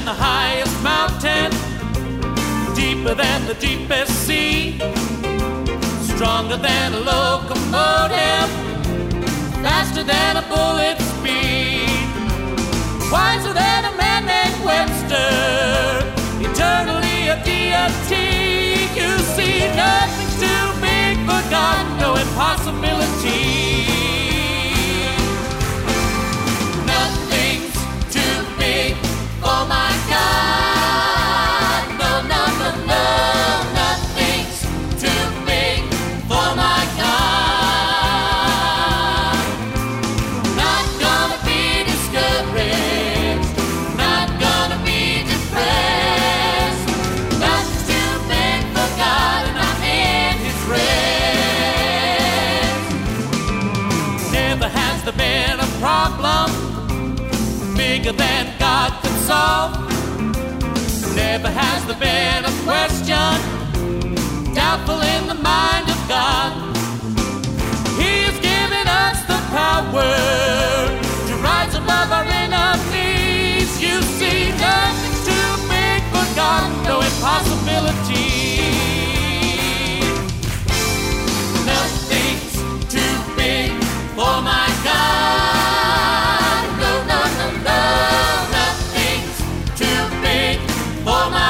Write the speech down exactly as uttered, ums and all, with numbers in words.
the highest mountain, deeper than the deepest sea, stronger than a locomotive, faster than a bullet speed, wiser than a man named Webster, eternally a deity. You see, nothing's too big for God, no impossibility. Nothing's too big for my God. No, no, no, no. Nothing's too big for my God. Not gonna be discouraged, not gonna be depressed. Nothing's too big for God, and I'm in His rest. Never has there been a problem bigger than God could solve. Never has there been a question doubtful in the mind of God. He has given us the power to rise above our enemies. You see, nothing's too big for God, no impossibility. Nothing's too big for my God. No, no, no, no. Nothing's too big for my